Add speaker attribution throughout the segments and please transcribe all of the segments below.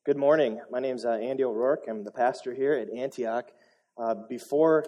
Speaker 1: Good morning. My name's Andy O'Rourke. I'm the pastor here at Antioch. Before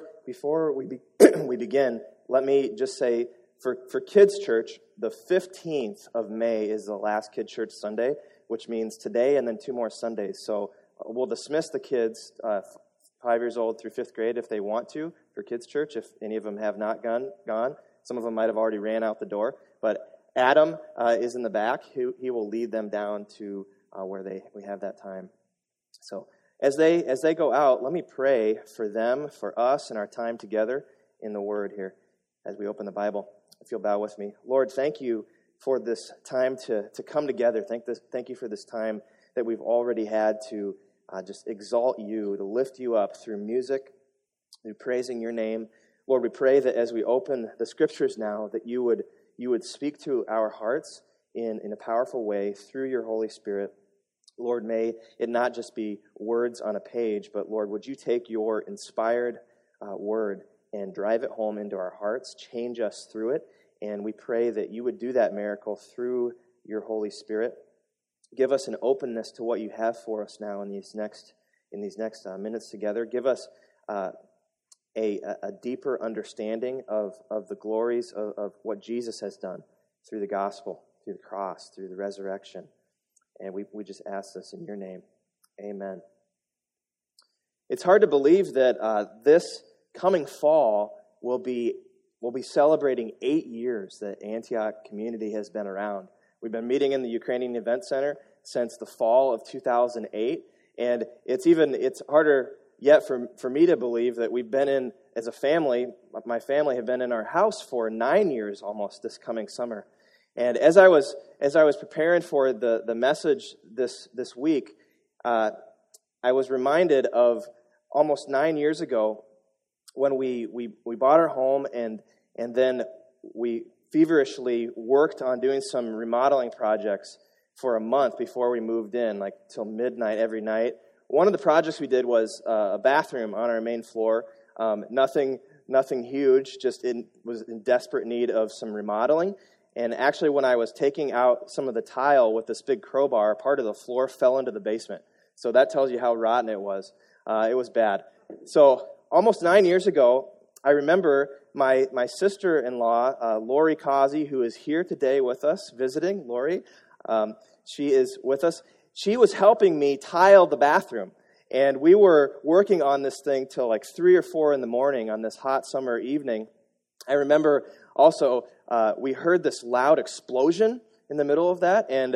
Speaker 1: we begin, let me just say, for Kids Church, the 15th of May is the last Kids Church Sunday, which means today and then 2 more Sundays. So we'll dismiss the kids 5 years old through 5th grade if they want to for Kids Church, if any of them have not gone. Some of them might have already ran out the door. But Adam is in the back. He will lead them down to where we have that time. So as they go out, let me pray for them, for us, and our time together in the Word here as we open the Bible. If you'll bow with me. Lord, thank you for this time to come together. Thank you for this time that we've already had to just exalt you, to lift you up through music, through praising your name. Lord, we pray that as we open the Scriptures now, that you would speak to our hearts in a powerful way through your Holy Spirit. Lord, may it not just be words on a page, but Lord, would you take your inspired word and drive it home into our hearts, change us through it, and we pray that you would do that miracle through your Holy Spirit. Give us an openness to what you have for us now in these next minutes together. Give us a deeper understanding of the glories of what Jesus has done through the gospel, through the cross, through the resurrection. And we just ask this in your name. Amen. It's hard to believe that this coming fall we'll be celebrating 8 years that Antioch Community has been around. We've been meeting in the Ukrainian Event Center since the fall of 2008, and it's harder yet for me to believe that we've been in, as a family, my family have been in our house for 9 years almost this coming summer. And as I was preparing for the message this week, I was reminded of almost 9 years ago when we bought our home and then we feverishly worked on doing some remodeling projects for a month before we moved in, like till midnight every night. One of the projects we did was a bathroom on our main floor. Nothing huge, just was in desperate need of some remodeling. And actually, when I was taking out some of the tile with this big crowbar, part of the floor fell into the basement. So that tells you how rotten it was. It was bad. So almost 9 years ago, I remember my sister-in-law, Lori Causey, who is here today with us, visiting. Lori, she is with us. She was helping me tile the bathroom. And we were working on this thing till like 3 or 4 in the morning on this hot summer evening. I remember also we heard this loud explosion in the middle of that, and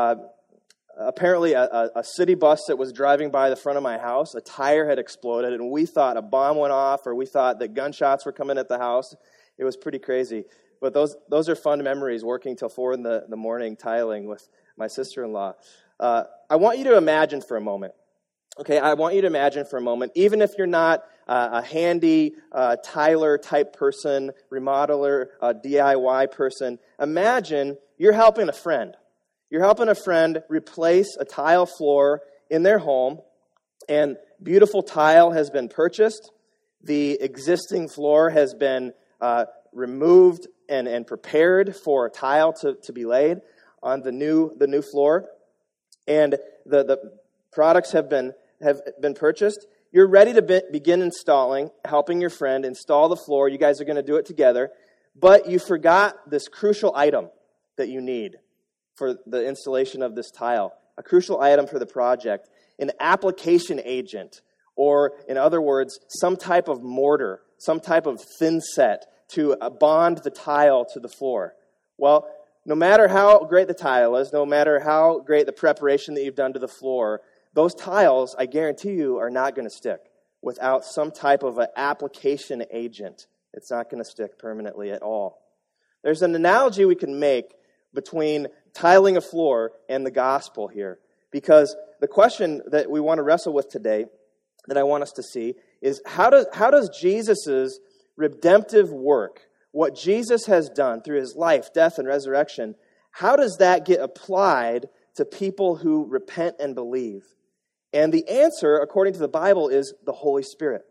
Speaker 1: apparently a city bus that was driving by the front of my house, a tire had exploded, and we thought a bomb went off, or we thought that gunshots were coming at the house. It was pretty crazy. But those are fun memories, working till 4 in the morning tiling with my sister-in-law. I want you to imagine for a moment. Okay, I want you to imagine for a moment, even if you're not a handy tiler-type person, remodeler, DIY person, imagine you're helping a friend. You're helping a friend replace a tile floor in their home, and beautiful tile has been purchased. The existing floor has been removed and prepared for tile to be laid on the new floor, and the products have been purchased. You're ready to begin helping your friend install the floor. You guys are going to do it together. But you forgot this crucial item that you need for the installation of this tile. A crucial item for the project. An application agent. Or, in other words, some type of mortar. Some type of thin set to bond the tile to the floor. Well, no matter how great the tile is, no matter how great the preparation that you've done to the floor, those tiles, I guarantee you, are not going to stick without some type of an application agent. It's not going to stick permanently at all. There's an analogy we can make between tiling a floor and the gospel here, because the question that we want to wrestle with today, that I want us to see, is how does Jesus' redemptive work, what Jesus has done through his life, death, and resurrection, how does that get applied to people who repent and believe? And the answer, according to the Bible, is the Holy Spirit.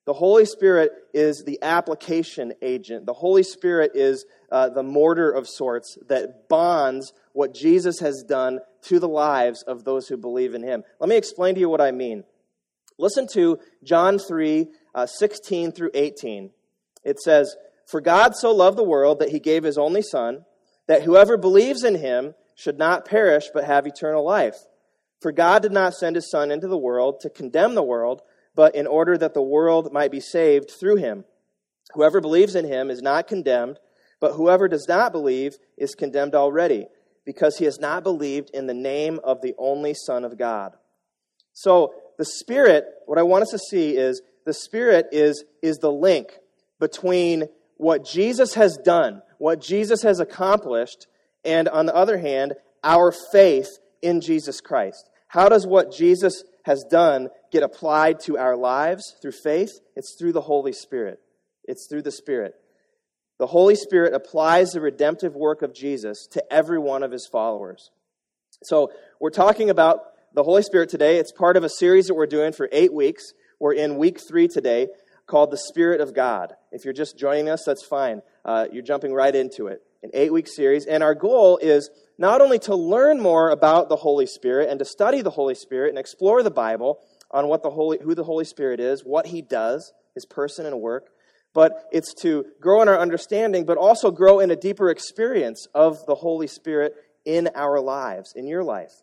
Speaker 1: The Holy Spirit is the application agent. The Holy Spirit is the mortar of sorts that bonds what Jesus has done to the lives of those who believe in him. Let me explain to you what I mean. Listen to John 3, 16 through 18. It says, "For God so loved the world that he gave his only Son, that whoever believes in him should not perish but have eternal life. For God did not send his Son into the world to condemn the world, but in order that the world might be saved through him. Whoever believes in him is not condemned, but whoever does not believe is condemned already, because he has not believed in the name of the only Son of God." So the Spirit, what I want us to see is the Spirit is the link between what Jesus has done, what Jesus has accomplished, and on the other hand, our faith in Jesus Christ. How does what Jesus has done get applied to our lives through faith? It's through the Holy Spirit. It's through the Spirit. The Holy Spirit applies the redemptive work of Jesus to every one of his followers. So we're talking about the Holy Spirit today. It's part of a series that we're doing for 8 weeks. We're in week 3 today, called the Spirit of God. If you're just joining us, that's fine. You're jumping right into it. An 8-week series. And our goal is not only to learn more about the Holy Spirit and to study the Holy Spirit and explore the Bible on who the Holy Spirit is, what he does, his person and work, but it's to grow in our understanding, but also grow in a deeper experience of the Holy Spirit in our lives, in your life.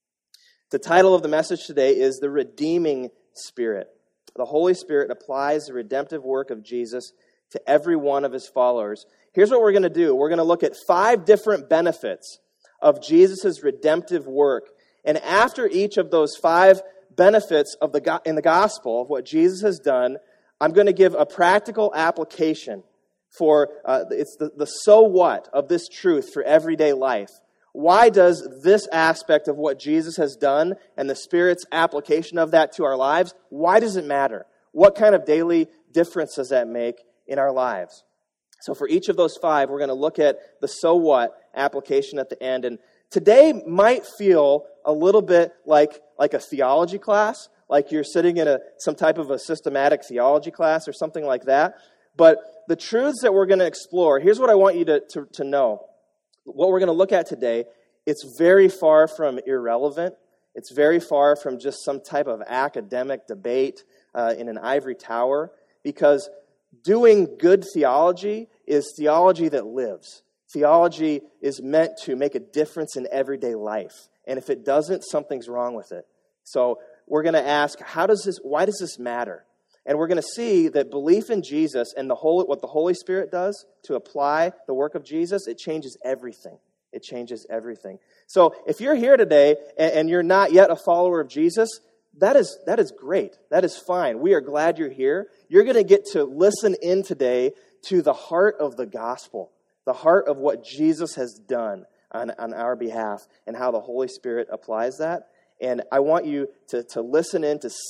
Speaker 1: The title of the message today is The Redeeming Spirit. The Holy Spirit applies the redemptive work of Jesus to every one of his followers. Here's what we're going to do. We're going to look at 5 different benefits of Jesus' redemptive work. And after each of those 5 benefits in the gospel of what Jesus has done, I'm going to give a practical application for it's the so what of this truth for everyday life. Why does this aspect of what Jesus has done and the Spirit's application of that to our lives, why does it matter? What kind of daily difference does that make in our lives? So for each of those 5, we're going to look at the so what application at the end. And today might feel a little bit like a theology class, like you're sitting in some type of a systematic theology class or something like that. But the truths that we're going to explore, here's what I want you to know. What we're going to look at today, it's very far from irrelevant. It's very far from just some type of academic debate in an ivory tower, because doing good theology is theology that lives. Theology is meant to make a difference in everyday life. And if it doesn't, something's wrong with it. So we're going to ask, why does this matter? And we're going to see that belief in Jesus and what the Holy Spirit does to apply the work of Jesus, it changes everything. It changes everything. So if you're here today and you're not yet a follower of Jesus, that is great. That is fine. We are glad you're here. You're going to get to listen in today to the heart of the gospel, the heart of what Jesus has done on our behalf and how the Holy Spirit applies that. And I want you to listen in, to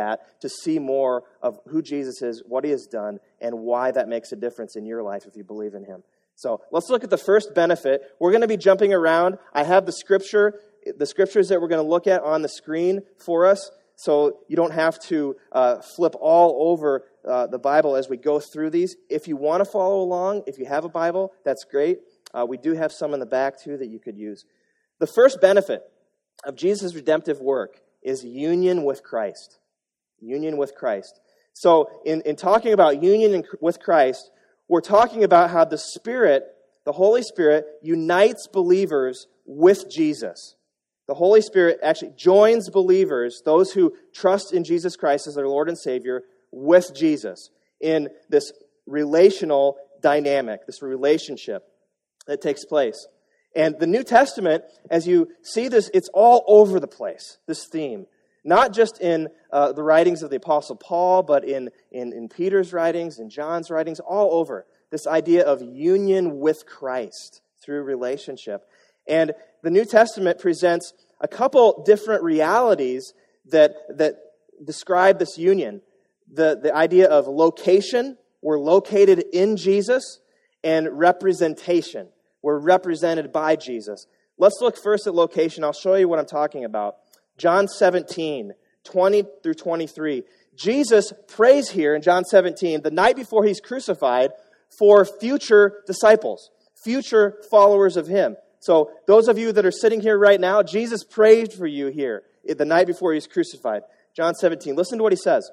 Speaker 1: see more of who Jesus is, what he has done, and why that makes a difference in your life if you believe in him. So let's look at the first benefit. We're going to be jumping around. I have the scriptures that we're going to look at on the screen for us, so you don't have to flip all over the Bible as we go through these. If you want to follow along, if you have a Bible, that's great. We do have some in the back, too, that you could use. The first benefit of Jesus' redemptive work is union with Christ. Union with Christ. So in talking about union with Christ, we're talking about how the Spirit, the Holy Spirit, unites believers with Jesus. The Holy Spirit actually joins believers, those who trust in Jesus Christ as their Lord and Savior, with Jesus in this relational dynamic, this relationship that takes place. And the New Testament, as you see this, it's all over the place, this theme. Not just in the writings of the Apostle Paul, but in Peter's writings, in John's writings, all over. This idea of union with Christ through relationship. And the New Testament presents a couple different realities that describe this union. The idea of location, we're located in Jesus, and representation. We're represented by Jesus. Let's look first at location. I'll show you what I'm talking about. John 17, 20 through 23. Jesus prays here in John 17, the night before he's crucified, for future disciples, future followers of him. So those of you that are sitting here right now, Jesus prayed for you here the night before he was crucified. John 17, listen to what he says.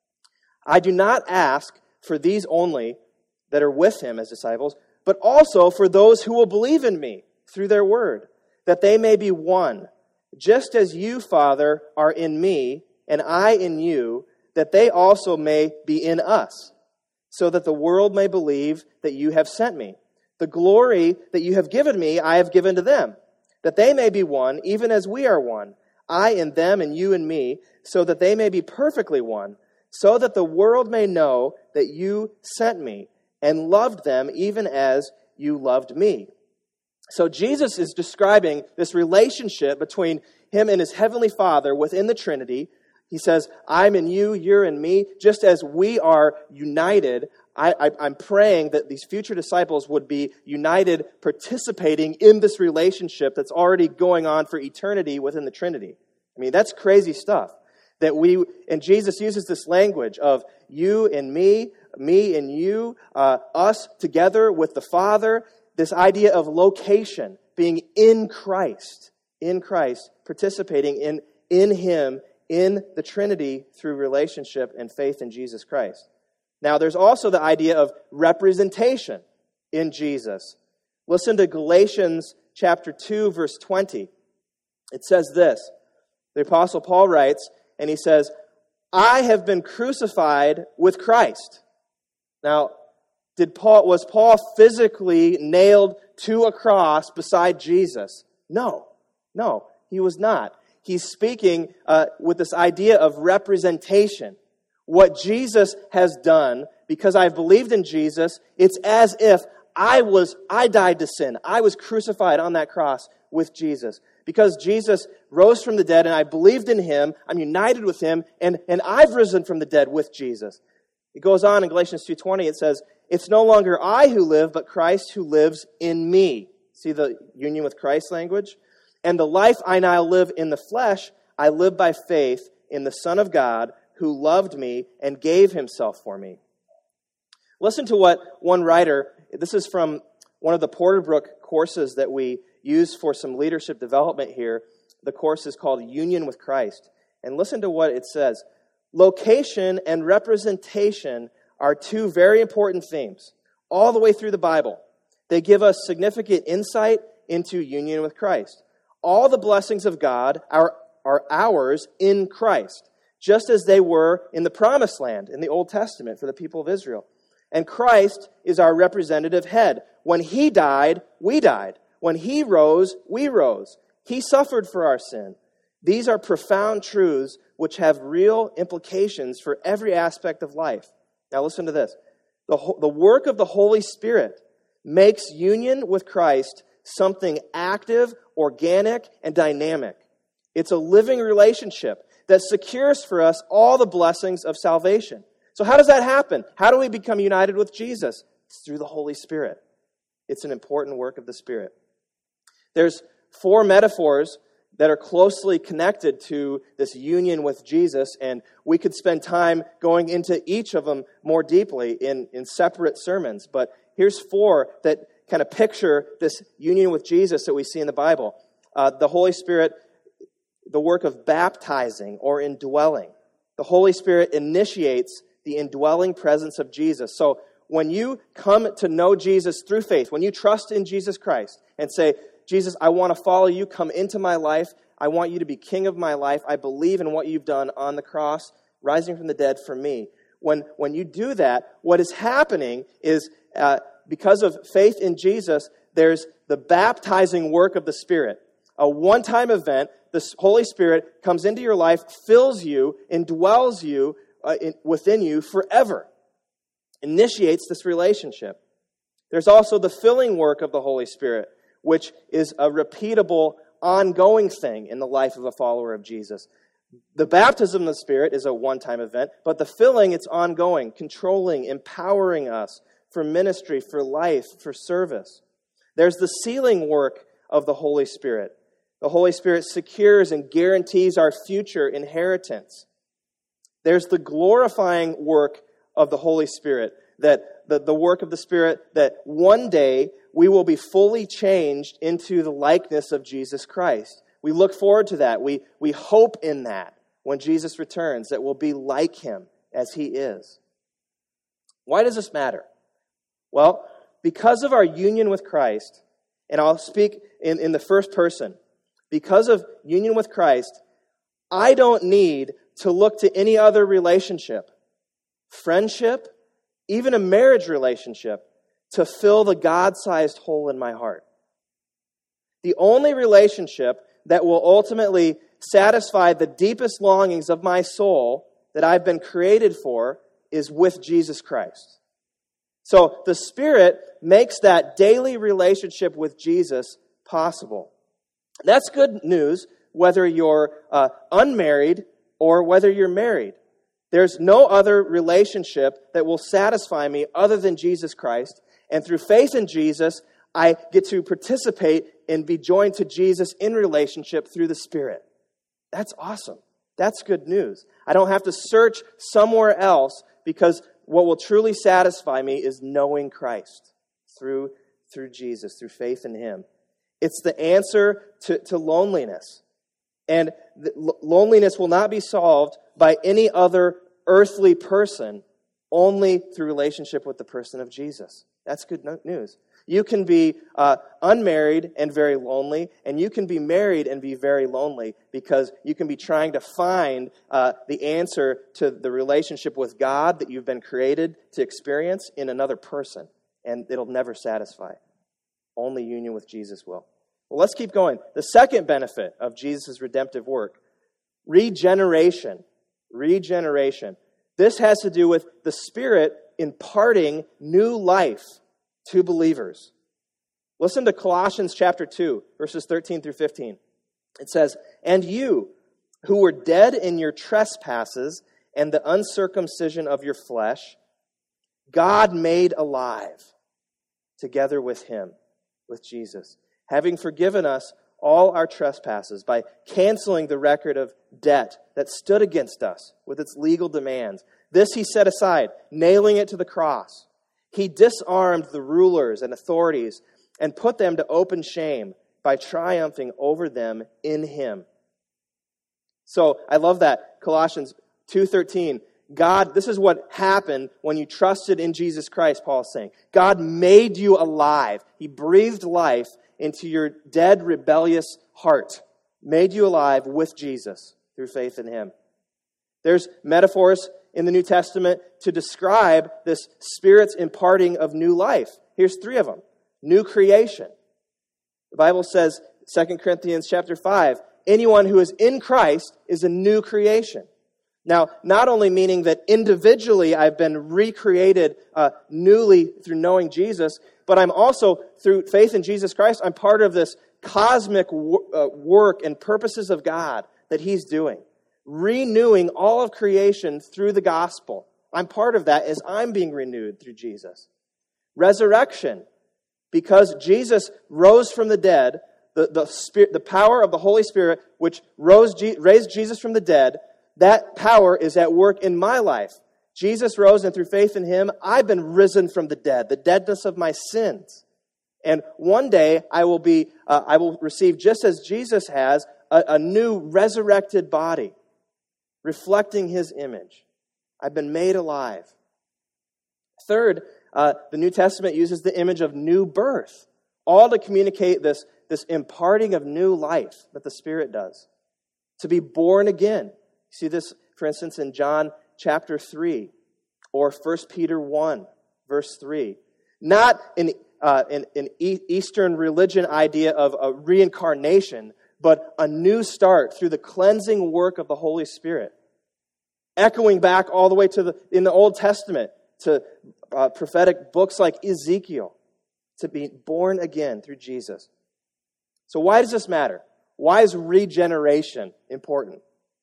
Speaker 1: I do not ask for these only that are with him as disciples, but also for those who will believe in me through their word, that they may be one, just as you, Father, are in me, and I in you, that they also may be in us, so that the world may believe that you have sent me. The glory that you have given me, I have given to them, that they may be one, even as we are one, I in them and you in me, so that they may be perfectly one, so that the world may know that you sent me and loved them even as you loved me. So Jesus is describing this relationship between him and his heavenly Father within the Trinity. He says, I'm in you, you're in me, just as we are united. I'm praying that these future disciples would be united, participating in this relationship that's already going on for eternity within the Trinity. I mean, that's crazy stuff. And Jesus uses this language of you and me and you, us together with the Father, this idea of location, being in Christ, participating in him, in the Trinity through relationship and faith in Jesus Christ. Now, there's also the idea of representation in Jesus. Listen to Galatians chapter 2, verse 20. It says this. The Apostle Paul writes, and he says, I have been crucified with Christ. Now, was Paul physically nailed to a cross beside Jesus? No, he was not. He's speaking with this idea of representation. What Jesus has done, because I've believed in Jesus, it's as if I died to sin. I was crucified on that cross with Jesus. Because Jesus rose from the dead and I believed in him, I'm united with him, and I've risen from the dead with Jesus. It goes on in Galatians 2:20, it says, it's no longer I who live, but Christ who lives in me. See the union with Christ language? And the life I now live in the flesh, I live by faith in the Son of God who loved me and gave himself for me. Listen to what one writer, this is from one of the Porterbrook courses that we use for some leadership development here. The course is called Union with Christ. And listen to what it says. Location and representation are two very important themes all the way through the Bible. They give us significant insight into union with Christ. All the blessings of God are ours in Christ, just as they were in the Promised Land in the Old Testament for the people of Israel. And Christ is our representative head. When he died, we died. When he rose, we rose. He suffered for our sin. These are profound truths which have real implications for every aspect of life. Now listen to this. The work of the Holy Spirit makes union with Christ something active, organic, and dynamic. It's a living relationship that secures for us all the blessings of salvation. So how does that happen? How do we become united with Jesus? It's through the Holy Spirit. It's an important work of the Spirit. There's 4 metaphors that are closely connected to this union with Jesus, and we could spend time going into each of them more deeply in separate sermons. But here's 4 that kind of picture this union with Jesus that we see in the Bible. The Holy Spirit, the work of baptizing or indwelling. The Holy Spirit initiates the indwelling presence of Jesus. So when you come to know Jesus through faith, when you trust in Jesus Christ and say, Jesus, I want to follow you, come into my life, I want you to be king of my life, I believe in what you've done on the cross, rising from the dead for me. When you do that, what is happening is, because of faith in Jesus, there's the baptizing work of the Spirit. A one-time event, the Holy Spirit comes into your life, fills you, indwells you within you forever. Initiates this relationship. There's also the filling work of the Holy Spirit, which is a repeatable, ongoing thing in the life of a follower of Jesus. The baptism of the Spirit is a one-time event, but the filling, it's ongoing, controlling, empowering us for ministry, for life, for service. There's the sealing work of the Holy Spirit. The Holy Spirit secures and guarantees our future inheritance. There's the glorifying work of the Holy Spirit, that the work of the Spirit, that one day we will be fully changed into the likeness of Jesus Christ. We look forward to that. We hope in that when Jesus returns, that we'll be like him as he is. Why does this matter? Well, because of our union with Christ, and I'll speak in the first person, because of union with Christ, I don't need to look to any other relationship, friendship, even a marriage relationship, to fill the God-sized hole in my heart. The only relationship that will ultimately satisfy the deepest longings of my soul that I've been created for is with Jesus Christ. So the Spirit makes that daily relationship with Jesus possible. That's good news whether you're unmarried or whether you're married. There's no other relationship that will satisfy me other than Jesus Christ. And through faith in Jesus, I get to participate and be joined to Jesus in relationship through the Spirit. That's awesome. That's good news. I don't have to search somewhere else, because what will truly satisfy me is knowing Christ through Jesus, through faith in him. It's the answer to loneliness. And loneliness will not be solved by any other earthly person, only through relationship with the person of Jesus. That's good news. You can be unmarried and very lonely, and you can be married and be very lonely, because you can be trying to find the answer to the relationship with God that you've been created to experience in another person, and it'll never satisfy. Only union with Jesus will. Well, let's keep going. The second benefit of Jesus' redemptive work, regeneration. Regeneration. This has to do with the Spirit imparting new life to believers. Listen to Colossians chapter 2, verses 13 through 15. It says, "And you, who were dead in your trespasses and the uncircumcision of your flesh, God made alive together with him," with Jesus, "having forgiven us all our trespasses by canceling the record of debt that stood against us with its legal demands. This he set aside, nailing it to the cross. He disarmed the rulers and authorities and put them to open shame by triumphing over them in him." So I love that. Colossians 2:13. God, this is what happened when you trusted in Jesus Christ, Paul is saying. God made you alive. He breathed life into your dead, rebellious heart. Made you alive with Jesus through faith in him. There's metaphors in the New Testament to describe this Spirit's imparting of new life. Here's 3 of them. New creation. The Bible says, 2 Corinthians chapter 5, anyone who is in Christ is a new creation. Now, not only meaning that individually I've been recreated newly through knowing Jesus, but I'm also, through faith in Jesus Christ, I'm part of this cosmic work and purposes of God that he's doing. Renewing all of creation through the gospel. I'm part of that as I'm being renewed through Jesus. Resurrection. Because Jesus rose from the dead, the power of the Holy Spirit, which raised Jesus from the dead, that power is at work in my life. Jesus rose, and through faith in him, I've been risen from the dead, the deadness of my sins. And one day I will receive, just as Jesus has, a new resurrected body, reflecting his image. I've been made alive. Third, the New Testament uses the image of new birth, all to communicate this imparting of new life that the Spirit does. To be born again. You see this, for instance, in John chapter 3 or 1 Peter 1, verse 3. Not an Eastern religion idea of a reincarnation, but a new start through the cleansing work of the Holy Spirit. Echoing back all the way in the Old Testament to prophetic books like Ezekiel, to be born again through Jesus. So why does this matter? Why is regeneration important?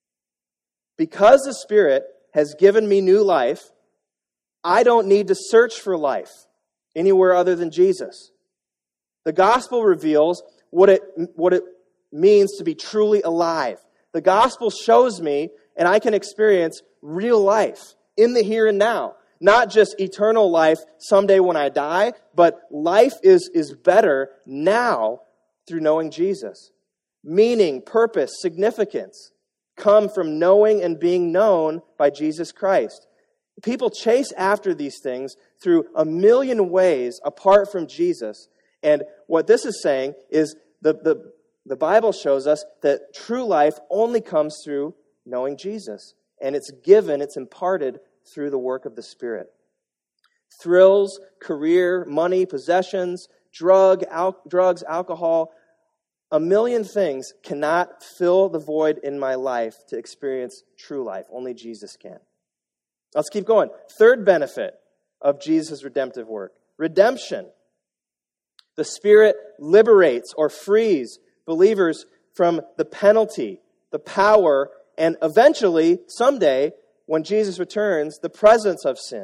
Speaker 1: Because the Spirit has given me new life, I don't need to search for life anywhere other than Jesus. The gospel reveals what it means to be truly alive. The gospel shows me and I can experience real life in the here and now. Not just eternal life someday when I die, but life is better now through knowing Jesus. Meaning, purpose, significance come from knowing and being known by Jesus Christ. People chase after these things through a million ways apart from Jesus. And what this is saying is the Bible shows us that true life only comes through knowing Jesus. And it's given, it's imparted through the work of the Spirit. Thrills, career, money, possessions, drugs, alcohol, a million things cannot fill the void in my life to experience true life. Only Jesus can. Let's keep going. Third benefit of Jesus' redemptive work. Redemption. The Spirit liberates or frees believers from the penalty, the power, and eventually, someday, when Jesus returns, the presence of sin.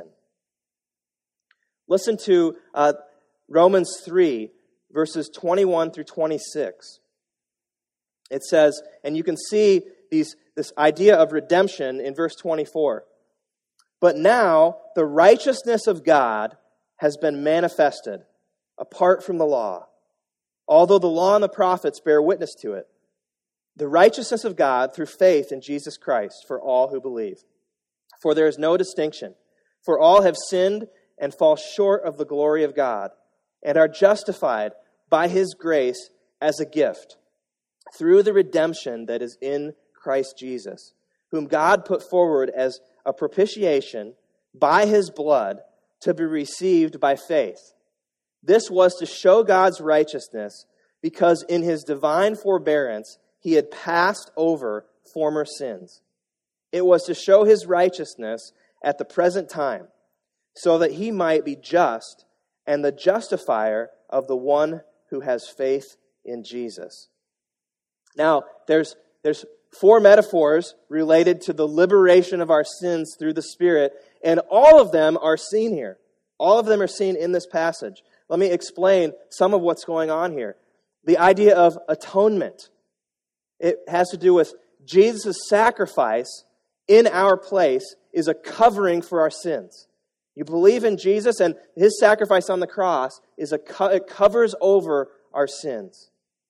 Speaker 1: Listen to Romans 3, verses 21 through 26. It says, and you can see this idea of redemption in verse 24. But now the righteousness of God has been manifested apart from the law, although the law and the prophets bear witness to it. The righteousness of God through faith in Jesus Christ for all who believe. For there is no distinction, for all have sinned and fall short of the glory of God, and are justified by His grace as a gift, through the redemption that is in Christ Jesus, whom God put forward as a propitiation by His blood to be received by faith. This was to show God's righteousness, because in His divine forbearance He had passed over former sins. It was to show His righteousness at the present time, so that He might be just and the justifier of the one who has faith in Jesus. Now, there's 4 metaphors related to the liberation of our sins through the Spirit, and all of them are seen here. All of them are seen in this passage. Let me explain some of what's going on here. The idea of atonement. It has to do with Jesus' sacrifice in our place is a covering for our sins. You believe in Jesus, and His sacrifice on the cross it covers over our sins.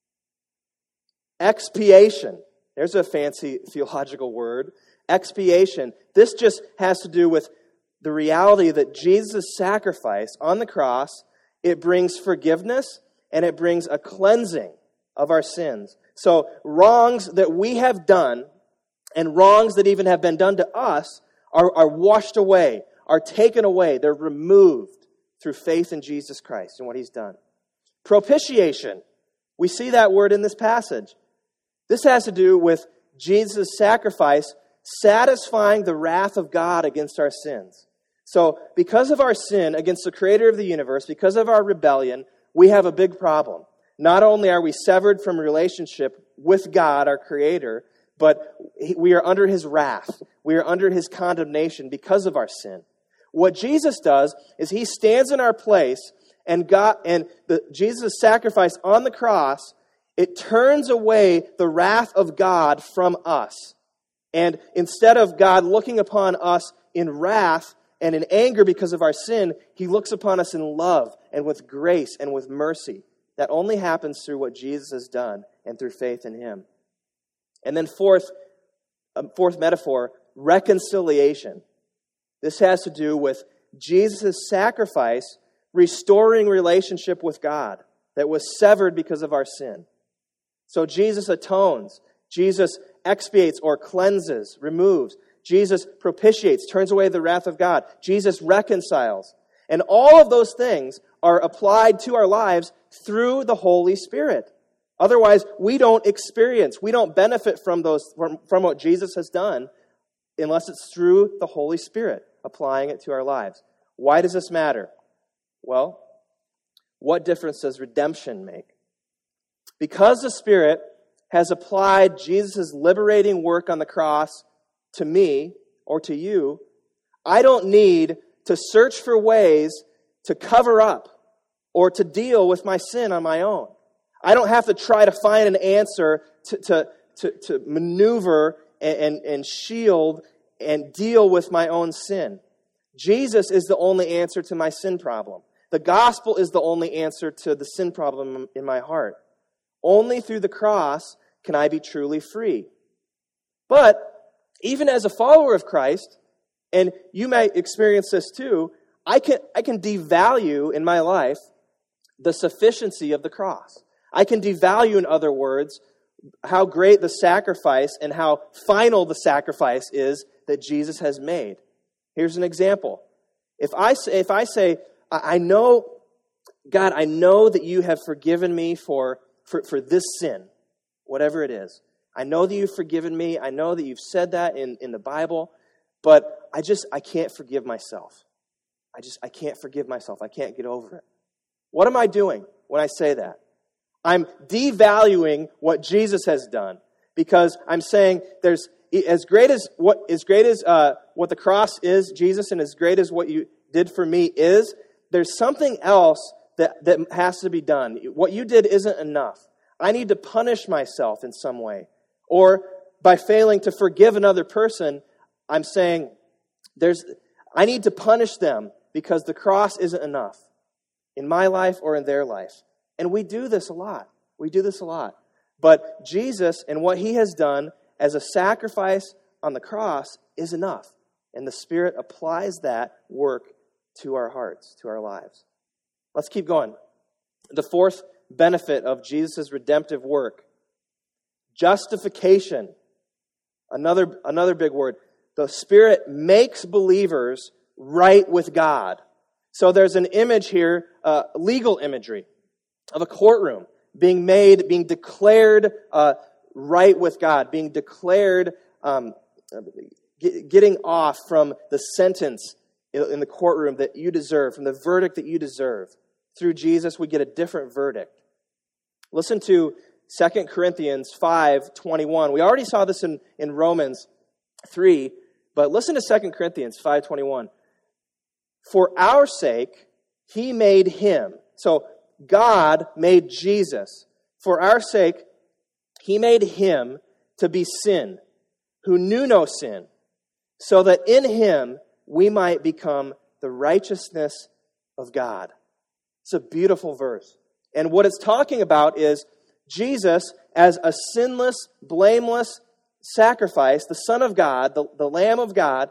Speaker 1: Expiation. There's a fancy theological word. Expiation. This just has to do with the reality that Jesus' sacrifice on the cross, it brings forgiveness and it brings a cleansing of our sins. So wrongs that we have done and wrongs that even have been done to us are washed away, are taken away. They're removed through faith in Jesus Christ and what He's done. Propitiation. We see that word in this passage. This has to do with Jesus' sacrifice satisfying the wrath of God against our sins. So because of our sin against the Creator of the universe, because of our rebellion, we have a big problem. Not only are we severed from relationship with God, our Creator, but we are under His wrath. We are under His condemnation because of our sin. What Jesus does is He stands in our place, and Jesus' sacrifice on the cross, it turns away the wrath of God from us. And instead of God looking upon us in wrath and in anger because of our sin, He looks upon us in love and with grace and with mercy. That only happens through what Jesus has done and through faith in Him. And then fourth metaphor, reconciliation. This has to do with Jesus' sacrifice restoring relationship with God that was severed because of our sin. So Jesus atones. Jesus expiates or cleanses, removes. Jesus propitiates, turns away the wrath of God. Jesus reconciles. And all of those things are applied to our lives through the Holy Spirit. Otherwise, we don't benefit from what Jesus has done unless it's through the Holy Spirit applying it to our lives. Why does this matter? Well, what difference does redemption make? Because the Spirit has applied Jesus' liberating work on the cross to me or to you, I don't need to search for ways to cover up or to deal with my sin on my own. I don't have to try to find an answer to maneuver and shield and deal with my own sin. Jesus is the only answer to my sin problem. The gospel is the only answer to the sin problem in my heart. Only through the cross can I be truly free. But even as a follower of Christ, and you may experience this too, I can devalue in my life the sufficiency of the cross. I can devalue, in other words, how great the sacrifice and how final the sacrifice is that Jesus has made. Here's an example. If I say, I know, God, I know that you have forgiven me for this sin, whatever it is. I know that you've forgiven me. I know that you've said that in the Bible, but I can't forgive myself. I can't forgive myself. I can't get over it. What am I doing when I say that? I'm devaluing what Jesus has done, because I'm saying there's as great as what the cross is, Jesus, and as great as what you did for me is, there's something else that has to be done. What you did isn't enough. I need to punish myself in some way. Or by failing to forgive another person, I'm saying I need to punish them because the cross isn't enough in my life or in their life. And we do this a lot. But Jesus and what he has done as a sacrifice on the cross is enough. And the Spirit applies that work to our hearts, to our lives. Let's keep going. The fourth benefit of Jesus' redemptive work: justification. Another big word. The Spirit makes believers right with God. So there's an image here, legal imagery, of a courtroom being declared right with God, being declared, getting off from the sentence in the courtroom that you deserve, from the verdict that you deserve. Through Jesus, we get a different verdict. Listen to 2 Corinthians 5:21. We already saw this in Romans 3, but listen to 2 Corinthians 5:21. For our sake, he made him. So God made Jesus. For our sake, he made him to be sin, who knew no sin, so that in him we might become the righteousness of God. It's a beautiful verse. And what it's talking about is Jesus as a sinless, blameless sacrifice, the Son of God, the Lamb of God,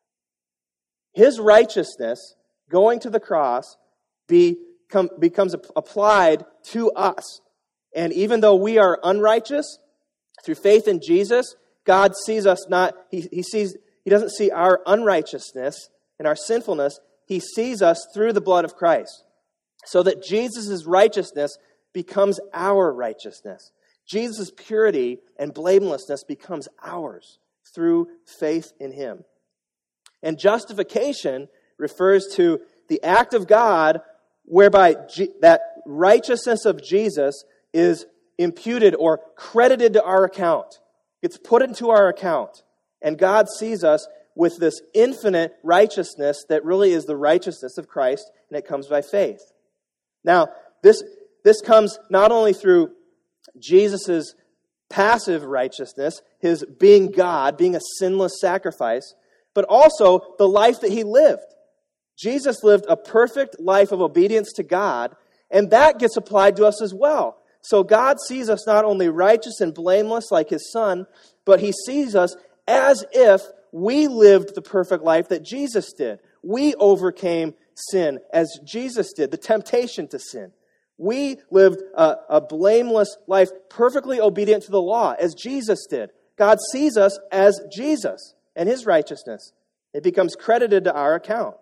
Speaker 1: his righteousness going to the cross becomes applied to us. And even though we are unrighteous, through faith in Jesus, God sees us not, He doesn't see our unrighteousness and our sinfulness. He sees us through the blood of Christ. So that Jesus' righteousness becomes our righteousness. Jesus' purity and blamelessness becomes ours through faith in him. And justification refers to the act of God whereby that righteousness of Jesus is imputed or credited to our account. It's put into our account. And God sees us with this infinite righteousness that really is the righteousness of Christ, and it comes by faith. Now, this comes not only through Jesus' passive righteousness, his being God, being a sinless sacrifice, but also the life that he lived. Jesus lived a perfect life of obedience to God, and that gets applied to us as well. So God sees us not only righteous and blameless like his Son, but he sees us as if we lived the perfect life that Jesus did. We overcame sin as Jesus did, the temptation to sin. We lived a blameless life, perfectly obedient to the law, as Jesus did. God sees us as Jesus and his righteousness. It becomes credited to our account.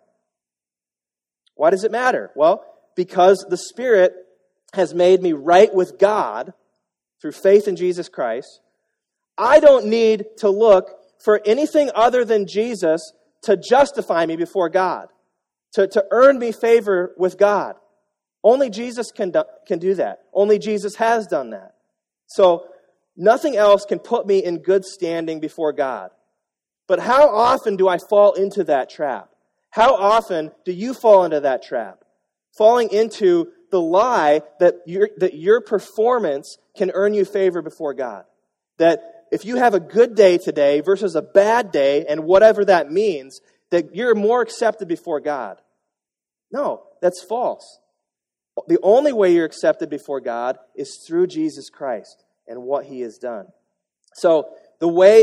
Speaker 1: Why does it matter? Well, because the Spirit has made me right with God through faith in Jesus Christ. I don't need to look for anything other than Jesus to justify me before God, to earn me favor with God. Only Jesus can do that. Only Jesus has done that. So nothing else can put me in good standing before God. But how often do I fall into that trap? How often do you fall into that trap? Falling into the lie that your performance can earn you favor before God. That if you have a good day today versus a bad day, and whatever that means, that you're more accepted before God. No, that's false. The only way you're accepted before God is through Jesus Christ and what He has done. So the way,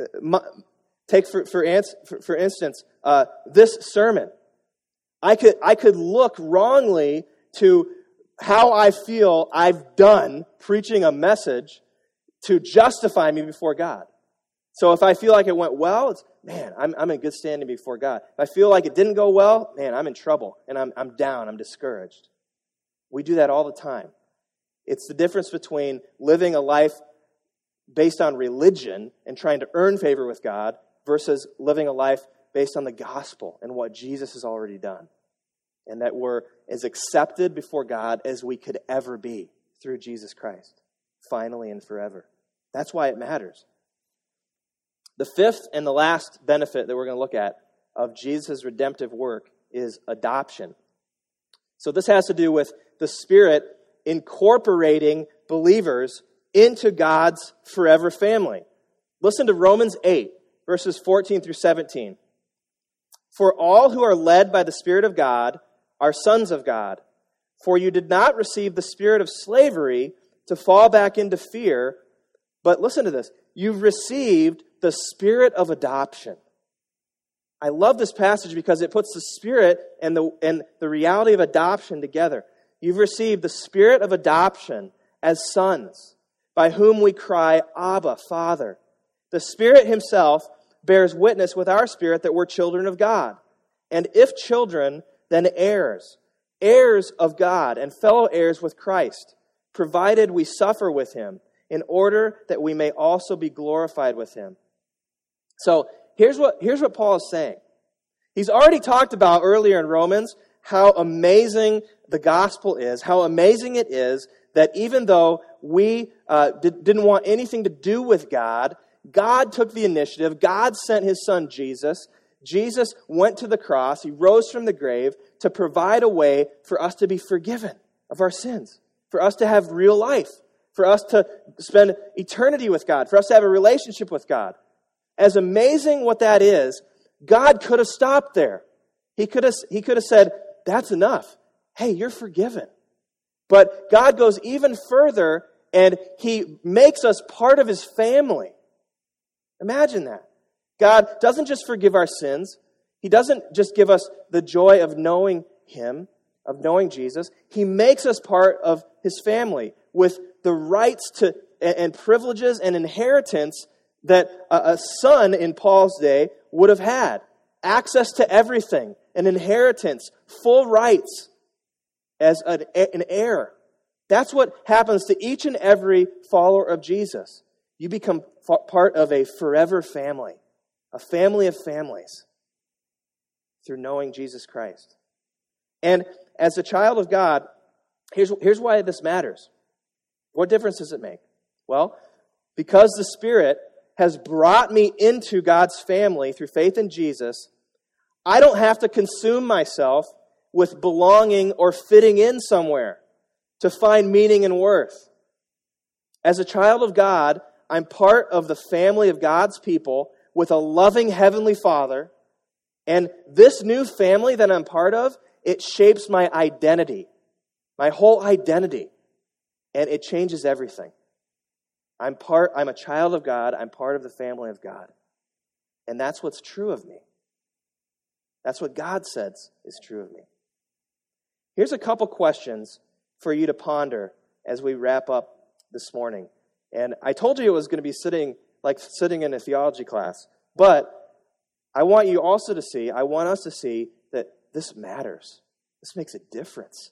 Speaker 1: take for instance, this sermon. I could look wrongly to how I feel I've done preaching a message to justify me before God. So if I feel like it went well, it's, man, I'm in good standing before God. If I feel like it didn't go well, man, I'm in trouble and I'm down, I'm discouraged. We do that all the time. It's the difference between living a life based on religion and trying to earn favor with God versus living a life based on the gospel and what Jesus has already done. And that we're as accepted before God as we could ever be through Jesus Christ, finally and forever. That's why it matters. The fifth and the last benefit that we're going to look at of Jesus' redemptive work is adoption. So this has to do with the Spirit incorporating believers into God's forever family. Listen to Romans 8, verses 14 through 17. For all who are led by the Spirit of God are sons of God. For you did not receive the spirit of slavery to fall back into fear, but listen to this, you've received the spirit of adoption. I love this passage because it puts the Spirit and the reality of adoption together. You've received the spirit of adoption as sons, by whom we cry, Abba, Father. The Spirit Himself bears witness with our spirit that we're children of God. And if children, then heirs, heirs of God and fellow heirs with Christ, provided we suffer with Him, in order that we may also be glorified with Him. So here's what Paul is saying. He's already talked about earlier in Romans how amazing the gospel is, how amazing it is that even though we didn't want anything to do with God, God took the initiative. God sent His Son Jesus. Jesus went to the cross. He rose from the grave to provide a way for us to be forgiven of our sins, for us to have real life, for us to spend eternity with God, for us to have a relationship with God. As amazing what that is, God could have stopped there. He could have said, that's enough. Hey, you're forgiven. But God goes even further and He makes us part of His family. Imagine that. God doesn't just forgive our sins. He doesn't just give us the joy of knowing Him, of knowing Jesus. He makes us part of His family with the rights to and privileges and inheritance that a son in Paul's day would have had. Access to everything, an inheritance, full rights as an heir. That's what happens to each and every follower of Jesus. You become part of a forever family, a family of families, through knowing Jesus Christ. And as a child of God, here's why this matters. What difference does it make? Well, because the Spirit has brought me into God's family through faith in Jesus, I don't have to consume myself with belonging or fitting in somewhere to find meaning and worth. As a child of God, I'm part of the family of God's people with a loving Heavenly Father, and this new family that I'm part of, it shapes my identity, my whole identity, and it changes everything. I'm a child of God. I'm part of the family of God. And that's what's true of me. That's what God says is true of me. Here's a couple questions for you to ponder as we wrap up this morning. And I told you it was going to be sitting in a theology class. But I want us to see that this matters. This makes a difference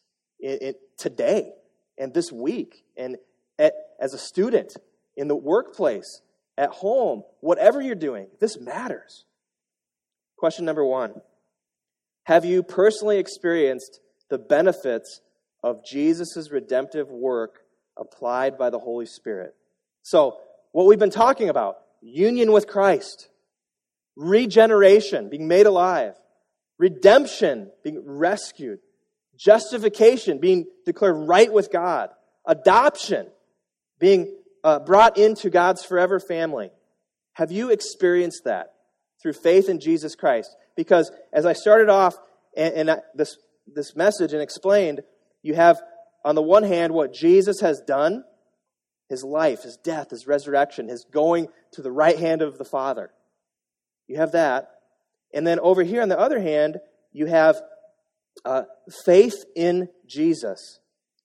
Speaker 1: today and this week and as a student, in the workplace, at home, whatever you're doing, this matters. Question number 1. Have you personally experienced the benefits of Jesus' redemptive work applied by the Holy Spirit? So, what we've been talking about, union with Christ, regeneration, being made alive, redemption, being rescued, justification, being declared right with God, adoption, being brought into God's forever family. Have you experienced that through faith in Jesus Christ? Because as I started off this message and explained, you have on the one hand what Jesus has done, his life, his death, his resurrection, his going to the right hand of the Father. You have that. And then over here on the other hand, you have faith in Jesus.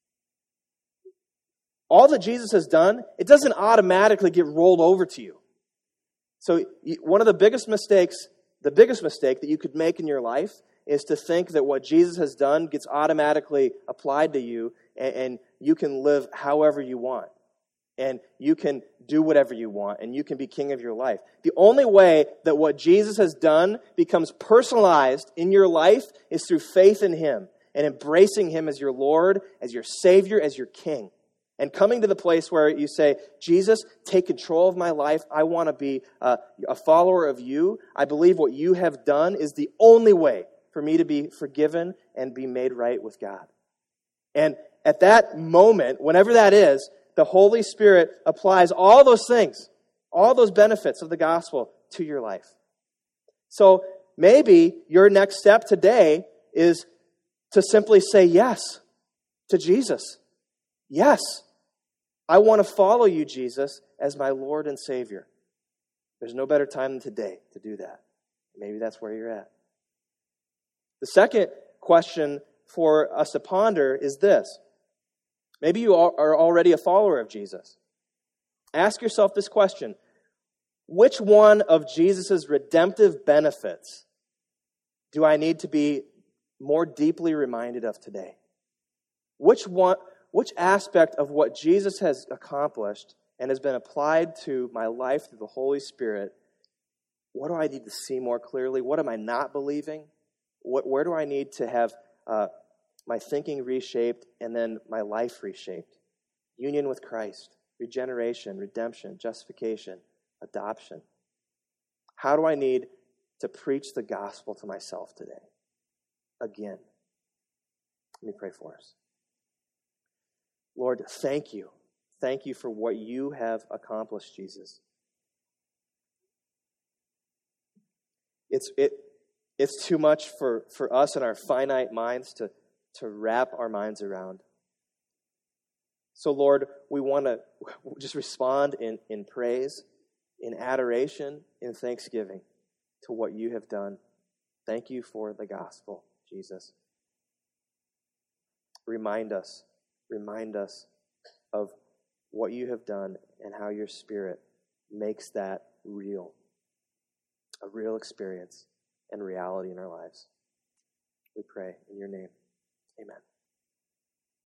Speaker 1: All that Jesus has done, it doesn't automatically get rolled over to you. So one of the biggest mistake that you could make in your life is to think that what Jesus has done gets automatically applied to you and you can live however you want. And you can do whatever you want, and you can be king of your life. The only way that what Jesus has done becomes personalized in your life is through faith in him and embracing him as your Lord, as your Savior, as your King. And coming to the place where you say, Jesus, take control of my life. I want to be a follower of you. I believe what you have done is the only way for me to be forgiven and be made right with God. And at that moment, whenever that is, the Holy Spirit applies all those things, all those benefits of the gospel to your life. So maybe your next step today is to simply say yes to Jesus. Yes, I want to follow you, Jesus, as my Lord and Savior. There's no better time than today to do that. Maybe that's where you're at. The second question for us to ponder is this. Maybe you are already a follower of Jesus. Ask yourself this question. Which one of Jesus' redemptive benefits do I need to be more deeply reminded of today? Which aspect of what Jesus has accomplished and has been applied to my life through the Holy Spirit, what do I need to see more clearly? What am I not believing? Where do I need to have my thinking reshaped and then my life reshaped? Union with Christ, regeneration, redemption, justification, adoption. How do I need to preach the gospel to myself today? Again. Let me pray for us. Lord, thank you. Thank you for what you have accomplished, Jesus. It's too much for us and our finite minds to wrap our minds around. So, Lord, we want to just respond in praise, in adoration, in thanksgiving to what you have done. Thank you for the gospel, Jesus. Remind us of what you have done and how your Spirit makes that real, a real experience and reality in our lives. We pray in your name. Amen.